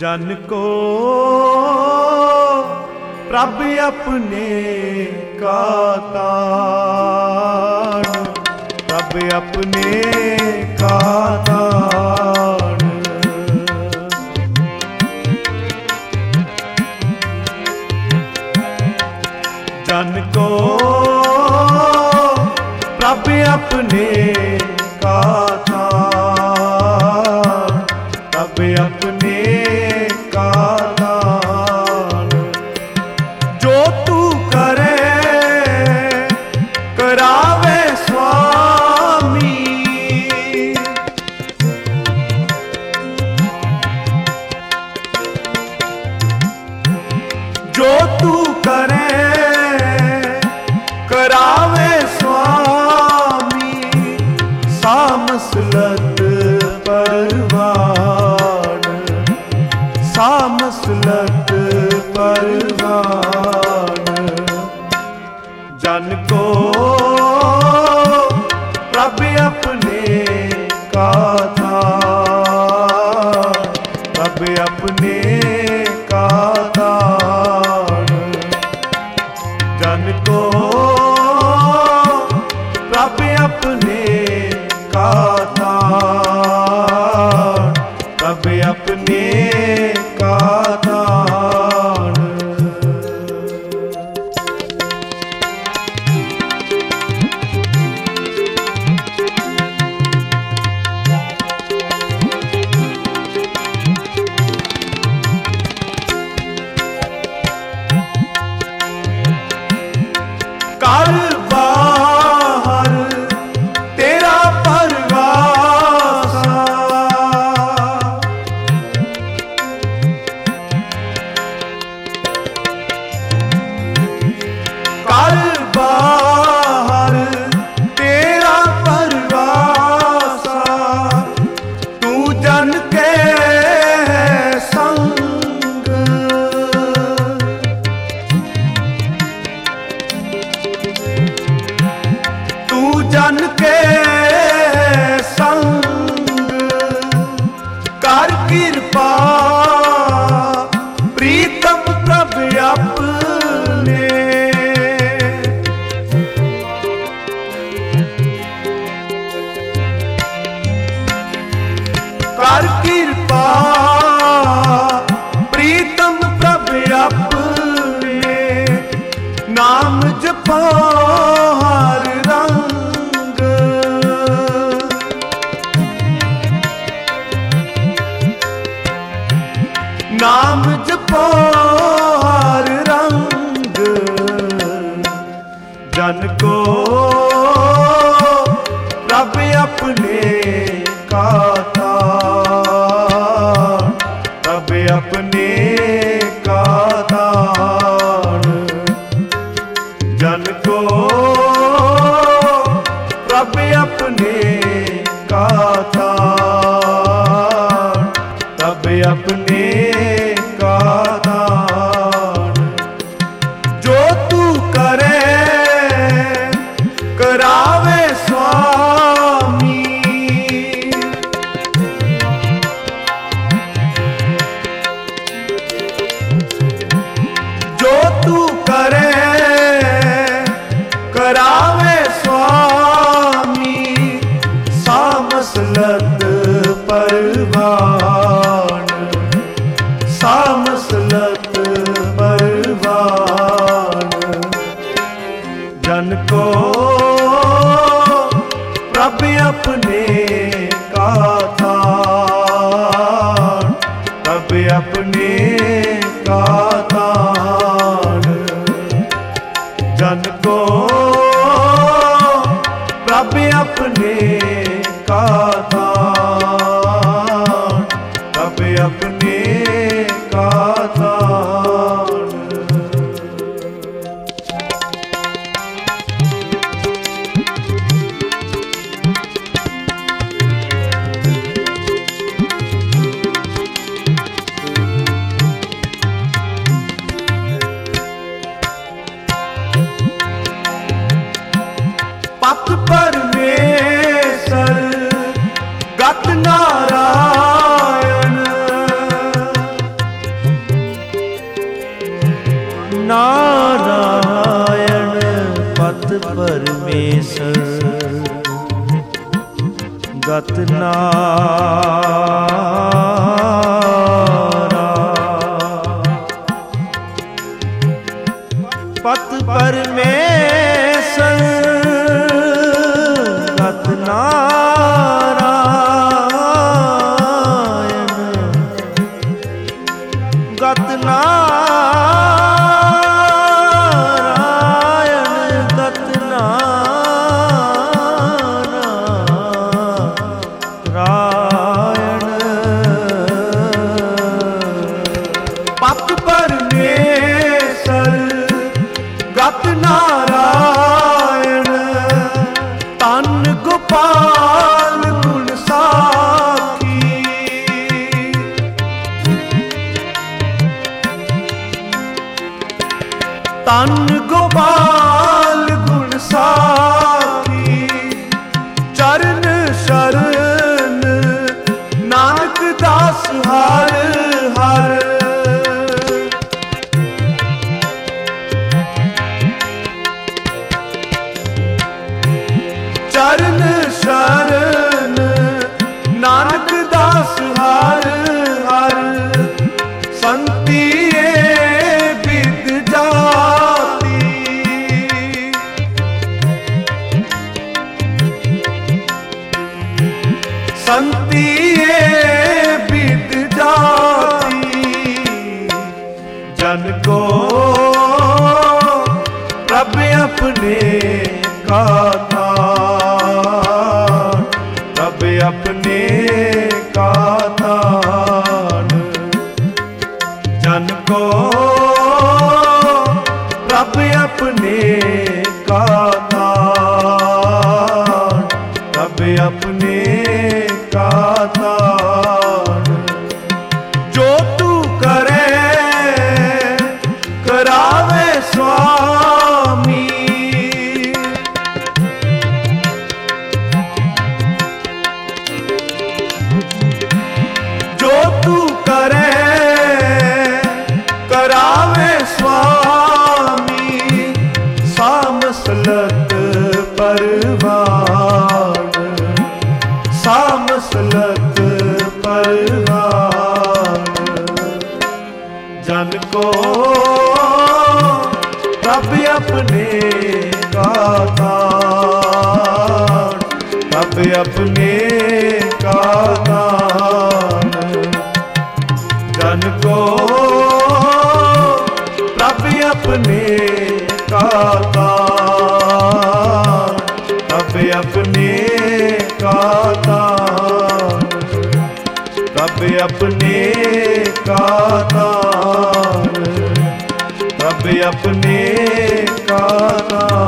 जन को प्रभ अपने का तान, प्रभ अपने का तान। जन को प्रभ अपने का तान, प्रभ अपने का दान। जो तू करे करावे स्वामी, जो तू करे करावे स्वामी। सामसलत परवान, सामसलत परवान। जन को प्रभ अपने का तान, प्रभ अपने का दान। जन को प्रभ अपने का तान, प्रभ अपने का दान। कर बाहर तेरा परवासा, कर बाहर तेरा परवासा। तू जन के संग, तू जन के संग। कर कृपा प्रीतम प्रभ अपने, कर कृपा प्रीतम प्रभ अपने। नाम जपो हर रंग, नाम जपो हर रंग। जन को प्रभ अपने का तान, प्रभ अपने का दान। जन को प्रभ अपने का तान, प्रभ अपने का दान। जो तू करे करावे स्वामी, जो तू करे करावे स्वामी। सामसलत परवान, सामसलत परवान। जन को प्रभ अपने का तान, प्रभ अपने का दान। जन को प्रभ अपने का तान, प्रभ अपने का दान। पत परमेश्वर गत नारायण, परमेसर गत नारा पत परमेसर गत नारायण गत नारायण गत नारायण पत परमेसर गत नारायण तन गोपाल गुण साखी तन गोपाल गुण साखी चरण शरण नानक दास हर हर चरण शरण नानक दास हर हर संति विद जाति संति विद जाति जन को प्रभ अपने का अपने का दान जन को प्रभ अपने का दान प्रभ अपने का दान जो तू करे करावे स्वामी तू करे करावे स्वामी सामसलत परवान सामसलत परवान जन को प्रभ अपने का दान प्रभ अपने का दान जन को प्रभ अपने का दान प्रभ अपने का दान प्रभ अपने का दान प्रभ अपने का दान।